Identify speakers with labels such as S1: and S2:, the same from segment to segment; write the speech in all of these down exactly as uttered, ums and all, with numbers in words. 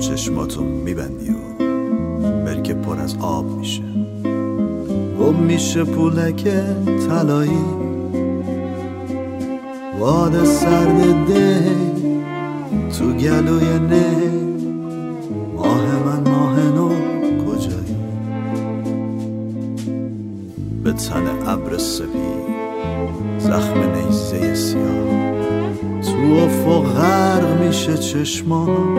S1: چشماتو میبندی و برکه پر از آب میشه، گم میشه پولک طلایی، باد سرد دی تو گلوی نی. ماه من ماه نو کجایی؟ به تن ابر سپید زخم نیزه سیاه، تو افق غرق میشه چشمان.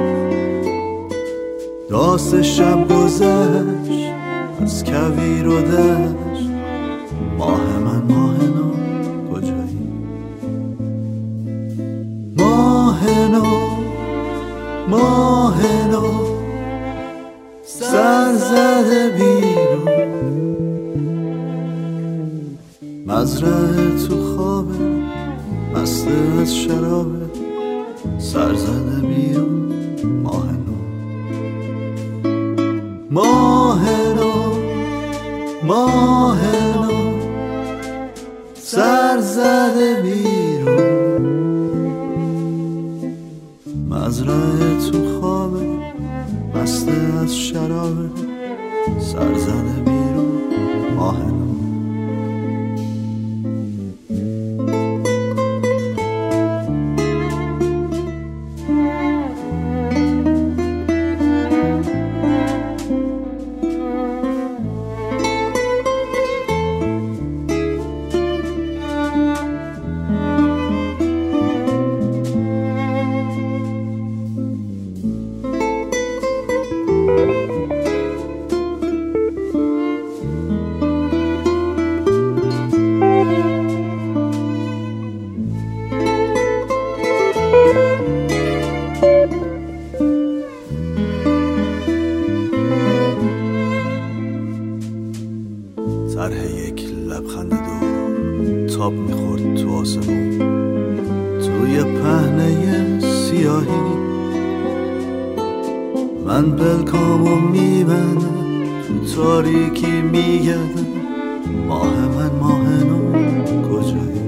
S1: داس شب گذشت از کویر و دشت، ماه من ماه نو کجایی؟ ماه نو ماه نو سر زده بیرون، مزرعه تو خوابه مست از شرابه، سر زده بیرون. ماه نو ماه نو ماه نو سر زده بیرون، مزرعه تو خوابه مست از شرابه، سر زده بیرون. ماه نو طرح یک لبخند دور تاب میخورد تو آسمون، توی پهنه سیاهی. من بلکامو میبندم تو تاریکی میگردم، ماه من ماه نو کجایی؟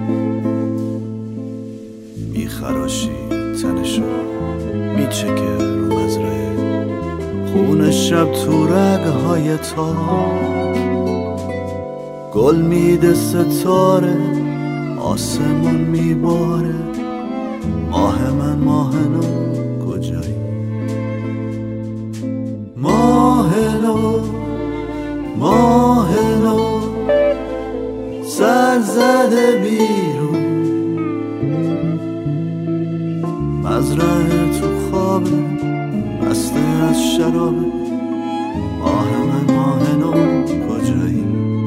S1: میخراشی تنشو میچکه رو مزرعه، خون شب تو رگهای تاک، گل میده ستاره آسمون میباره. ماه من ماه نو کجایی؟ ماه نو ماه نو سر زده بیرون، مزرعه تو خوابه مست از شرابه. ماه من ماه نو کجایی؟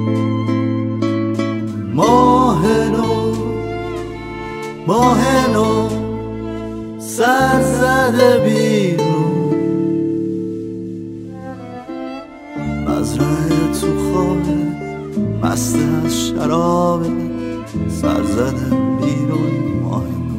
S1: ماه نو ماه نو سر زده بیرون، مزرعه تو خوابه مست از شرابه، سر زده بیرون. ماه نو